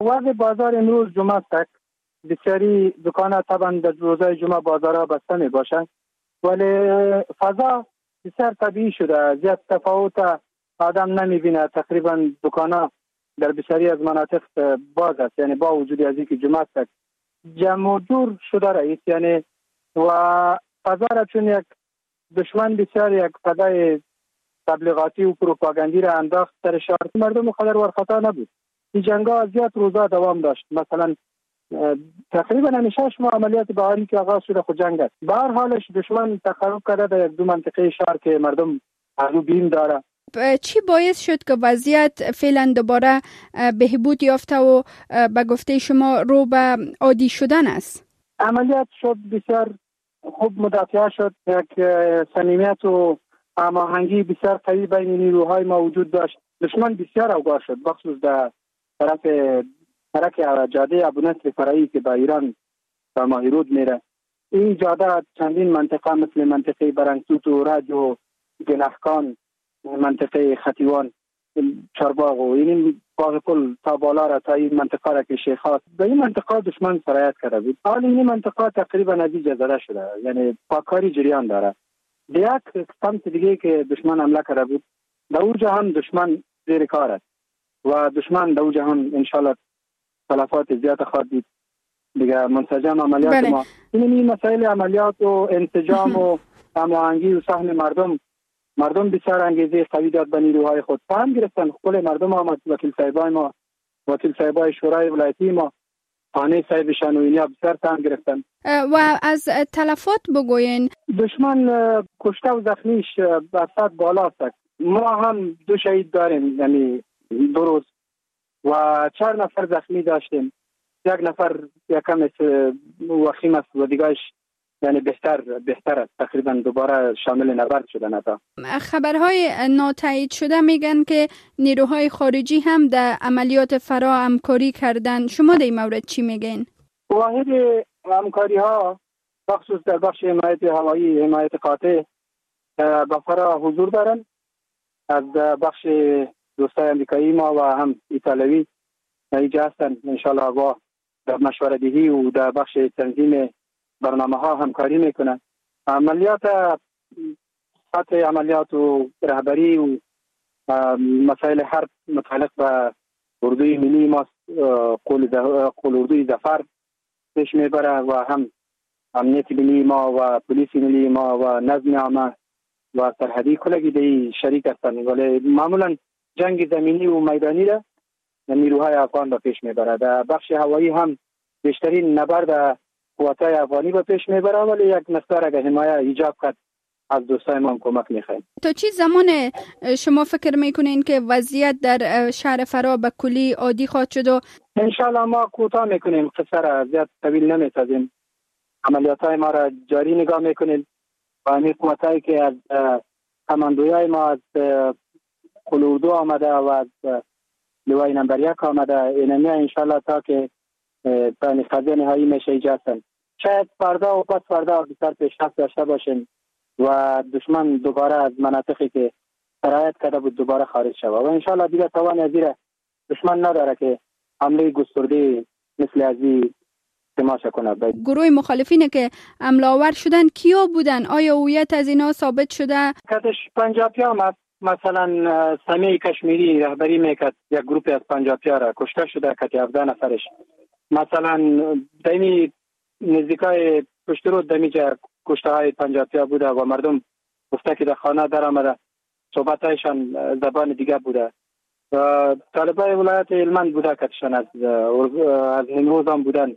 وضع بازار امروز جمعه است. بسیاری دکان‌ها طبعا در روزهای جمعه بازارها بسته می باشند، ولی فضا بسیار طبیعی شده، زیاد تفاوت آدم نمی بینه. تقریبا دکان‌ها در بسیاری از مناطق باز است، یعنی با وجود از اینکه جمعه است جمع و جور شده رئیس، یعنی و فضا را چون یک دشمن بسیار یک فضای تبلیغاتی و پروپاگاندی را انداخت سر شهر، مردم خبر ورخطا نبود. این جنگ‌ها زیاد روزا دوام داشت. مثلا تقریبا 6 ماه عملیات بهاری که آغاز شده خود جنگ است. به هر حالش دشمن تخرب کرده در یک دو منطقه شهر که مردم از او بیم داره. چی باعث شد که وضعیت فعلا دوباره بهبود یافته و به گفته شما رو به عادی شدن است؟ عملیات شد، بسیار خوب مدافع شد، یک صمیمیت و هماهنگی بسیار قوی بین نیروهای ما وجود داشت. دشمن بسیار اوگار شد، بخصوص در طرف جاده ابونصر فرعی که به ایران و ماهیرود میره. این جاده چندین منطقه مثل منطقه برنگسوت و رج و گنهکان، منطقه خطیوان، چارباغ و این باغ پل تا بالا را تا این منطقه را که شیخات به این منطقه دشمن سرایت کرده بود. حال این منطقه تقریبا نتیجه زده شده، یعنی پاکاری جریان داره. یک سمت دیگه که دشمن حمله کرده بود در او جهان دشمن زیر کار است و دشمن در او جهان انشالله تلفات زیاد خواهد دید دیگه. منسجم عملیات ما این مسائل عملیات و انسجام و هماهنگی و سهم مردم بسیار انگیزه قوی داد به نیروهای خود. فهم گرفتن خپل مردم آمد، وکیل صاحبای ما، وکیل صاحبای شورای ولایتی ما، خانه صاحب شنوینی بسیار فهم گرفتن. و از تلفات بگوین. دشمن کشته و زخمیش به 100 بالا است. ما هم 2 شهید داریم، یعنی 2 روز و 4 نفر زخمی داشتیم. 1 نفر یکم وخیم است و دیگهش یعنی بهتر است. تقریبا دوباره شامل نبرد شدن. اتا خبرهای ناتایید شده میگن که نیروهای خارجی هم در عملیات فرا همکاری کردن. شما در این مورد چی میگین؟ واحد همکاری ها بخصوص در بخش حمایت هوایی، حمایت قاطع به فرا حضور دارن. از بخش دوستای امریکایی ما و هم ایتالوی اینجا هستن. انشالله با در مشوره دهی و در بخش تنظیم برنامه ها همکاری میکنن. عملیات سطح عملیات و رهبری و مسائل حرب متعلق به اردوی ملی ما، قول اردوی ظفر پیش میبره و هم امنیت ملی ما و پلیس ملی ما و نظم عامه و سرحدی کلگی دی شریک هستند. ولی معمولا جنگ زمینی و میدانی را نیروهای افغان به پیش میبره. در بخش هوایی هم بیشترین نبرد قواتای افغانی به پیش میبره، ولی یک مقدار اگه حمایت ایجاب کرد از دوستای ما هم کمک میخوایم. تا چی زمان شما فکر میکنین که وضعیت در شهر فرا به کلی عادی خواهد شد؟ و انشالله ما کوتاه میکنیم، قصر زیاد طویل نمیسازیم. عملیاتای ما را جاری نگاه میکنیم و همین قوتایی که از کماندویای ما از قلوردو آمده و از لوای نمبر 1 آمده، اینمی انشالله تا که تا نقضه نهایی میشه ایجاد. شاید فردا و پس فردا بسیار پیشرفت داشته باشیم و دشمن دوباره از مناطقی که سرایت کرده بود دوباره خارج شود و انشالله دیگه توان ازیره دشمن نداره که حمله گسترده مثل ازی تماشا کنه. گروه مخالفینه که حمله آور شدن کیا بودن؟ آیا هویت از اینا ثابت شده؟ کتش پنجابی‌ها مثلا سمیع کشمیری رهبری میکرد، یک گروه از پنجابی‌ها را کشته شده کتی 17 نفرش. مثلا دمی نزدیکای پشترود دمیجا کشته های پنجابی‌ها بوده و مردم گفته که در خانه در آمده، صحبتایشان زبان دیگه بوده. طالبای ولایت هلمند بوده کتشان از نیمروز هم بودن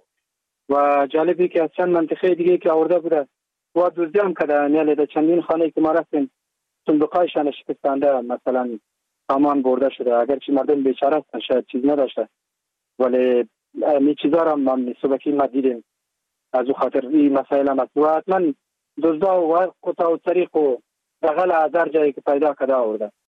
و جالبی که از چند منطقه دیگه که آورده بوده و دزدی هم کرده. نیالی در چندین خانه که ما رفتیم صندوقایشان شکستانده، مثلا سامان برده شده. اگرچه مردم بیچاره هستن شاید چیز نداشته، ولی این چیزا را هم صبحی ما دیدیم. از او خاطر این مسائل هم است و حتما دزدا و قطع و طریق و بغل از هر جایی که پیدا کرده آورده.